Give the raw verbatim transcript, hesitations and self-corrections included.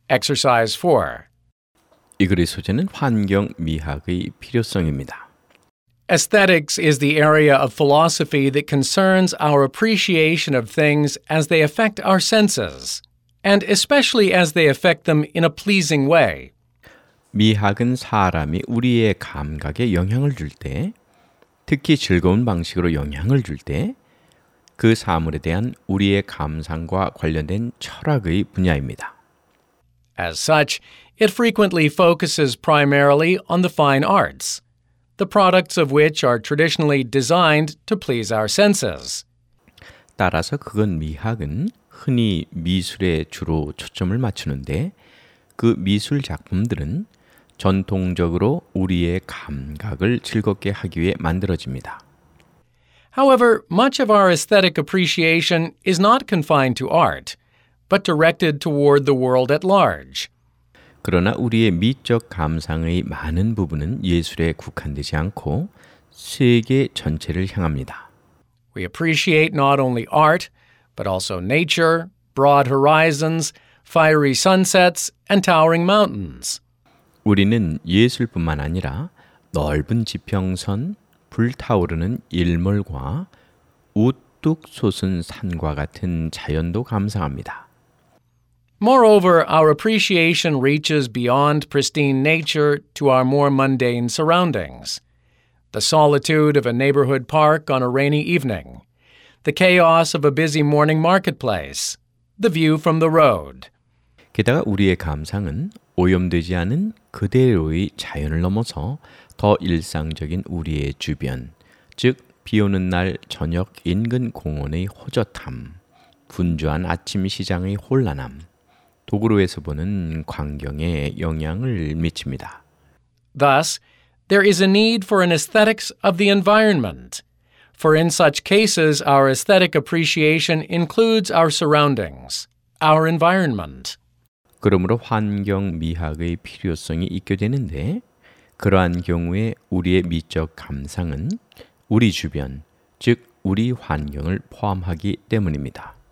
Exercise four. 이 글의 소재는 환경 미학의 필요성입니다. Aesthetics is the area of philosophy that concerns our appreciation of things as they affect our senses, and especially as they affect them in a pleasing way. 미학은 사람이 우리의 감각에 영향을 줄 때, 특히 즐거운 방식으로 영향을 줄 때, 그 사물에 대한 우리의 감상과 관련된 철학의 분야입니다. As such, it frequently focuses primarily on the fine arts, the products of which are traditionally designed to please our senses. 따라서 그건 미학은 흔히 미술에 주로 초점을 맞추는데 그 미술 작품들은 전통적으로 우리의 감각을 즐겁게 하기 위해 만들어집니다. However, much of our aesthetic appreciation is not confined to art, but directed toward the world at large. 그러나 우리의 미적 감상의 많은 부분은 예술에 국한되지 않고 세계 전체를 향합니다. We appreciate not only art, but also nature, broad horizons, fiery sunsets, and towering mountains. 우리는 예술뿐만 아니라 넓은 지평선, 불타오르는 일몰과 우뚝 솟은 산과 같은 자연도 감상합니다. Moreover, our appreciation reaches beyond pristine nature to our more mundane surroundings. The solitude of a neighborhood park on a rainy evening, the chaos of a busy morning marketplace, the view from the road. 게다가 우리의 감상은 오염되지 않은 그대로의 자연을 넘어서 더 일상적인 우리의 주변, 즉 비오는 날 저녁 인근 공원의 호젓함, 분주한 아침 시장의 혼란함, 도구로에서 보는 광경에 영향을 미칩니다. Thus, there is a need for an aesthetics of the environment. For in such cases, our aesthetic appreciation includes our surroundings, our environment. 그러므로 환경 미학의 필요성이 있게 되는데 그러한 경우에 우리의 미적 감상은 우리 주변, 즉 우리 환경을 포함하기 때문입니다.